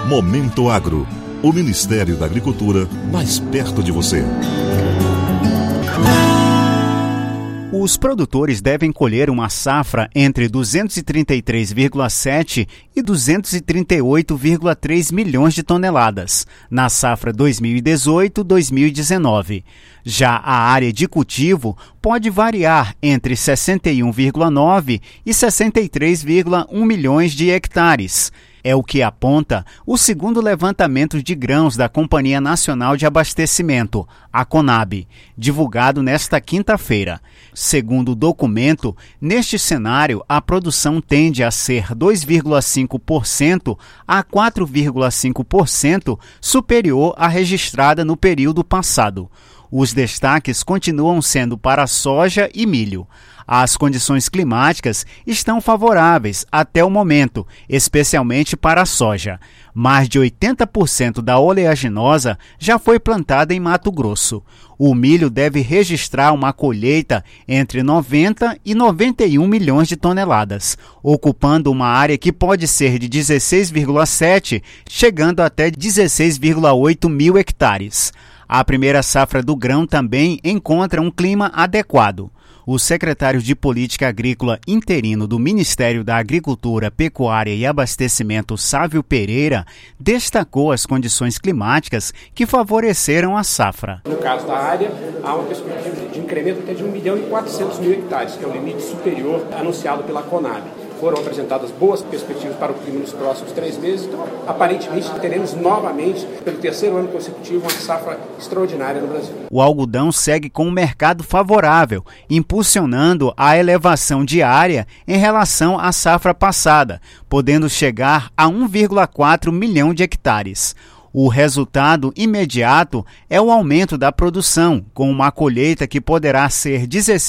Momento Agro, o Ministério da Agricultura mais perto de você. Os produtores devem colher uma safra entre 233,7 e 238,3 milhões de toneladas, na safra 2018-2019. Já a área de cultivo pode variar entre 61,9 e 63,1 milhões de hectares. É o que aponta o segundo levantamento de grãos da Companhia Nacional de Abastecimento, a CONAB, divulgado nesta quinta-feira. Segundo o documento, neste cenário, a produção tende a ser 2,5% a 4,5% superior à registrada no período passado. Os destaques continuam sendo para soja e milho. As condições climáticas estão favoráveis até o momento, especialmente para a soja. Mais de 80% da oleaginosa já foi plantada em Mato Grosso. O milho deve registrar uma colheita entre 90 e 91 milhões de toneladas, ocupando uma área que pode ser de 16,7, chegando até 16,8 mil hectares. A primeira safra do grão também encontra um clima adequado. O secretário de Política Agrícola interino do Ministério da Agricultura, Pecuária e Abastecimento, Sávio Pereira, destacou as condições climáticas que favoreceram a safra. No caso da área, há uma perspectiva de incremento até de 1.400.000 hectares, que é o limite superior anunciado pela CONAB. Foram apresentadas boas perspectivas para o clima nos próximos 3 meses, então aparentemente teremos novamente, pelo terceiro ano consecutivo, uma safra extraordinária no Brasil. O algodão segue com um mercado favorável, impulsionando a elevação diária em relação à safra passada, podendo chegar a 1,4 milhão de hectares. O resultado imediato é o aumento da produção, com uma colheita que poderá ser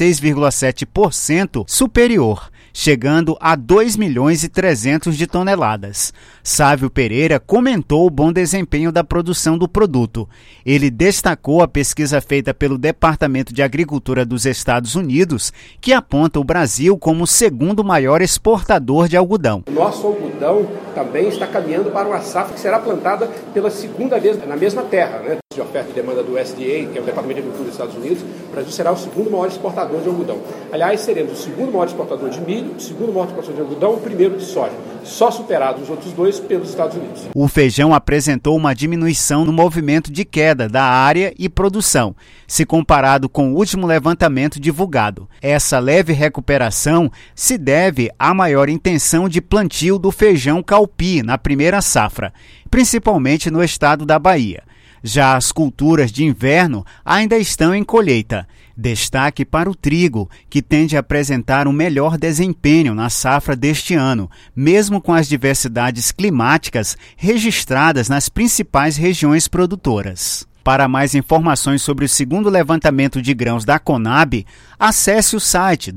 16,7% superior, chegando a 2 milhões e 300 de toneladas. Sávio Pereira comentou o bom desempenho da produção do produto. Ele destacou a pesquisa feita pelo Departamento de Agricultura dos Estados Unidos, que aponta o Brasil como o segundo maior exportador de algodão. O nosso algodão também está caminhando para uma safra que será plantada pela segunda vez na mesma terra, de oferta e demanda do USDA, que é o Departamento de Agricultura dos Estados Unidos. O Brasil será o segundo maior exportador de algodão. Aliás, seremos o segundo maior exportador de milho, o segundo maior exportador de algodão, o primeiro de soja, só superado os outros dois pelos Estados Unidos. O feijão apresentou uma diminuição no movimento de queda da área e produção, se comparado com o último levantamento divulgado. Essa leve recuperação se deve à maior intenção de plantio do feijão calpi na primeira safra, principalmente no estado da Bahia. Já as culturas de inverno ainda estão em colheita. Destaque para o trigo, que tende a apresentar um melhor desempenho na safra deste ano, mesmo com as diversidades climáticas registradas nas principais regiões produtoras. Para mais informações sobre o segundo levantamento de grãos da CONAB, acesse o site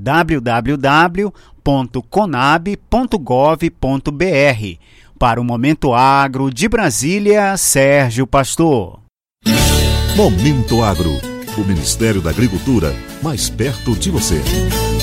www.conab.gov.br. Para o Momento Agro, de Brasília, Sérgio Pastor. Momento Agro, o Ministério da Agricultura mais perto de você.